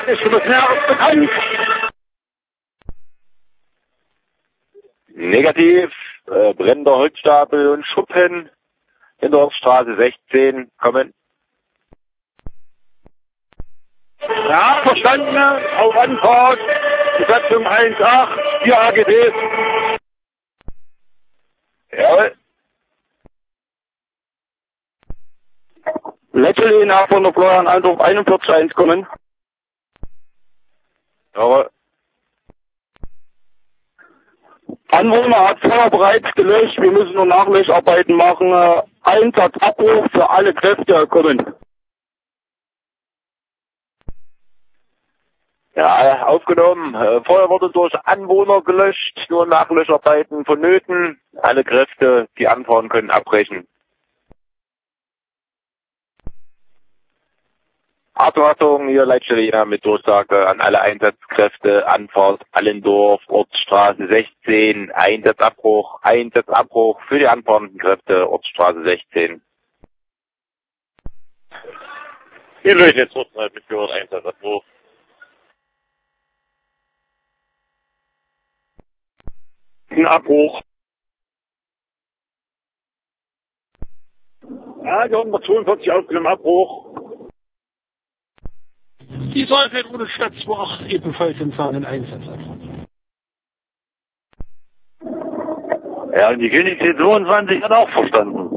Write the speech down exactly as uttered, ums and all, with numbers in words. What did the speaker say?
Ort ist für das Näheres bekannt. Negativ, äh, brennender Holzstapel und Schuppen in der Ortsstraße sechzehn kommen. Ja, verstanden. Auf Anfahrt. Besatzung eins acht, vier A G Bs. Jawohl. Lettel nach von der Florian Althoff einundvierzig eins kommen. Jawohl. Anwohner hat Feuer bereits gelöscht. Wir müssen nur Nachlöscharbeiten machen. Äh, Einsatzabbruch für alle Kräfte kommen. Ja, aufgenommen. Äh, Feuer wurde durch Anwohner gelöscht, nur Nachlöscharbeiten vonnöten. Alle Kräfte, die anfahren können, abbrechen. Achtung, Achtung, hier Leitstelle Jena mit Durchsage an alle Einsatzkräfte, Anfahrt Allendorf, Ortsstraße sechzehn, Einsatzabbruch, Einsatzabbruch für die anfahrenden Kräfte, Ortsstraße sechzehn. Hier lösen jetzt Ortsstraße mitgehört, Einsatzabbruch. Ein Abbruch. Ja, die hundertzweiundvierzig aufgenommen, Abbruch. Die Saalfeld oder Stadt zwei acht ebenfalls im fahrenden Einsatz. Ja, und die Königssee zweiundzwanzig hat auch verstanden.